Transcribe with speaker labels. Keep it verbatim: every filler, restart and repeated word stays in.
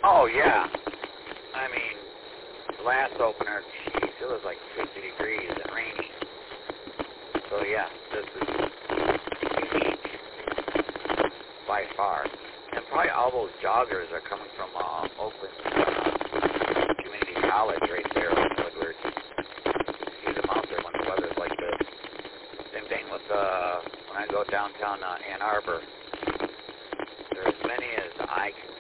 Speaker 1: Oh, yeah. I mean, the last opener, geez, it was like fifty degrees and rainy. So, yeah, this is unique by far. And probably all those joggers are coming from uh, Oakland uh, Community College right there in Woodward. See them out there when the weather's like this. Same thing with uh, when I go downtown uh, Ann Arbor. There are as many as I can